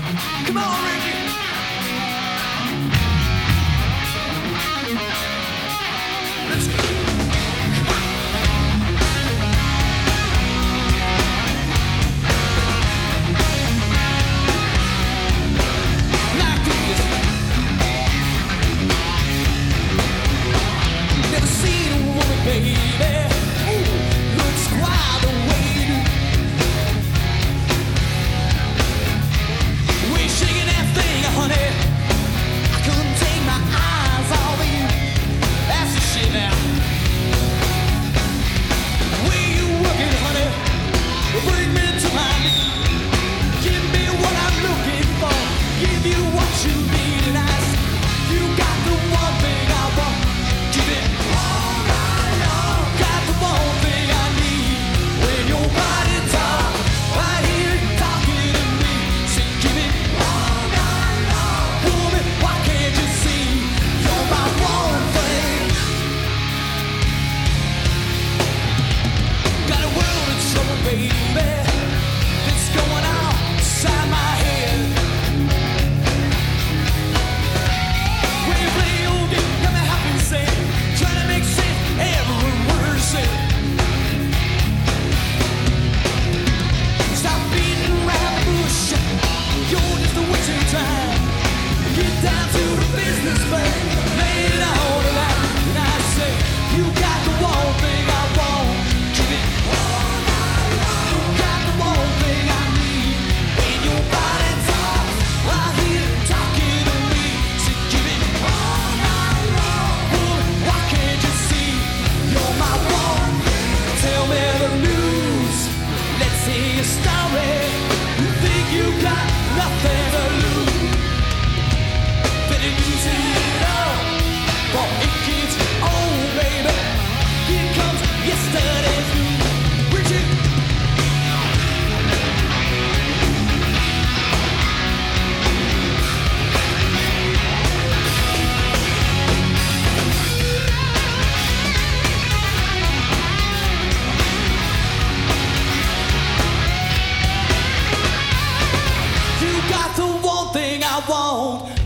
Come on, Ricky. Let's go. Like this. Never seen a woman, baby. Ooh, looks quite the way you do. We shaking that thing, honey. I couldn't take my eyes off of you. That's the shit now. Way you working, honey, bring me to my knees. Give me what I'm looking for. Give you what you need, and I say, you got the one thing I want. Give it all night long. Got the one thing I need. When your body talks, I hear it talking to me. Say, give it all night long. Woman, why can't you see? You're my one thing. Got a world of trouble, baby. It's going on inside my head. When you play old game, got me happy saying, trying to make sense every word said. Stop beating around the bush. You're just a wasting time. Get down to the business, babe. Lay it on the line. And I say, you got the one thing I want. Give it all night long. Got the one thing I need. When your body talks, I hear it talking to me. Say, give it all night long. Woman, why can't you see? You're my one. Tell me the news. Let's hear your story. You think you got nothing to lose? Better use it up, for it gets old, baby. Here comes yesterday's news. Richard. You got the one thing I want.